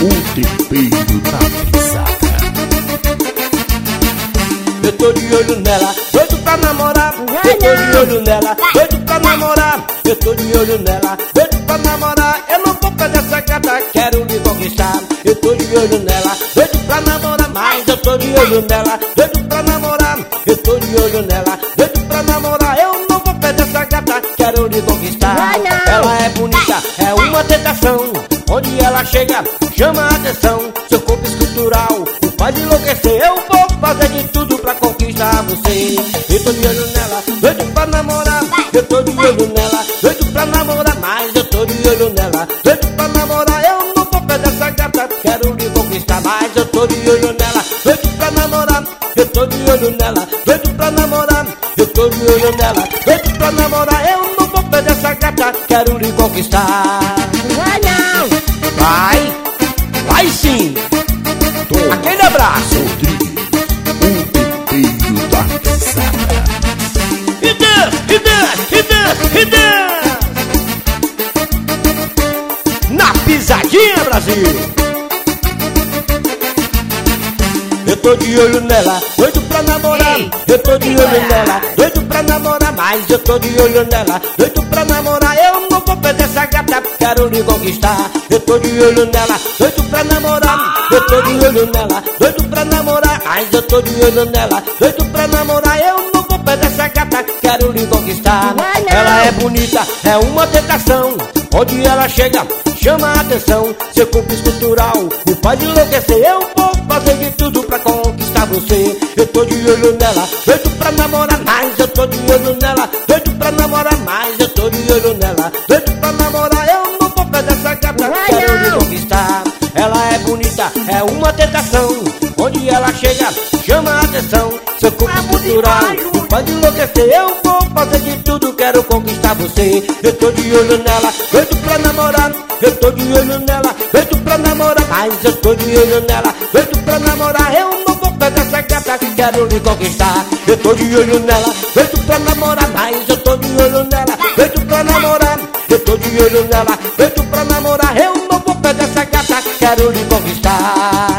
tempero da pisada. Eu tô de olho nela, doido pra namorar. Eu tô de olho nela, doido pra namorar. Eu tô de olho nela, doido pra namorar. Eu não vou perder essa gata, quero lhe conquistar. Eu tô de olho nela, doido pra namorar. Mas eu tô de olho nela, doido pra namorar. Eu tô de olho nela, doido pra namorar. Eu não vou perder essa gata, quero lhe conquistar. Ela é bonita, é uma tentação. Onde ela chega, chama a atenção. Seu corpo escultural o faz enlouquecer. Eu vou fazer de tudo pra conquistar você. Eu tô de olho nela, doido pra namorar. Eu tô de olho nela, doido pra namorar. Mas eu tô de olho nela, doido pra namorar. Eu não vou perder essa gata, quero lhe conquistar. Mas eu tô de olho nela, doido pra namorar. Eu tô de olho nela, doido pra namorar. Eu tô de olho nela, doido pra namorar. Eu não vou perder essa gata, quero lhe conquistar. Vai, vai sim. Aquele abraço. Rodrigues, tempero da pisada. E dança, e dança, e dança, e dança. Na pisadinha, Brasil. Eu tô de olho nela, doido pra namorar. Eu tô de olho nela, doido pra namorar. Mas eu tô de olho nela, doido pra namorar. Eu não vou perder essa gata, quero lhe conquistar. Eu tô de olho nela, doido pra namorar. Eu tô de olho nela, doido pra namorar. Mas eu tô de olho nela, doido pra namorar. Eu não vou perder essa gata, quero lhe conquistar. Ela é bonita, é uma tentação. Onde ela chega, chama a atenção. Seu corpo escultural o faz enlouquecer. Eu vou fazer de tudo pra conquistar você. Eu tô de olho nela, doido pra namorar. Mas eu tô de olho nela, doido pra namorar. Mas eu tô de olho nela, doido pra namorar. Eu não vou perder essa gata, quero lhe conquistar. Ela é bonita, é uma tentação. Onde ela chega, chama a atenção. Seu corpo escultural o faz enlouquecer. Eu vou fazer de tudo, quero conquistar você. Eu tô de olho nela, doido pra namorar. Eu tô de olho nela, doido pra namorar. Mas eu tô de olho nela, doido pra namorar. Eu não vou perder essa gata, quero lhe conquistar. Eu tô de olho nela, doido pra namorar. Mas eu tô de olho nela, doido pra namorar. Eu tô de olho nela, doido pra namorar. Eu não vou perder essa gata, quero lhe conquistar.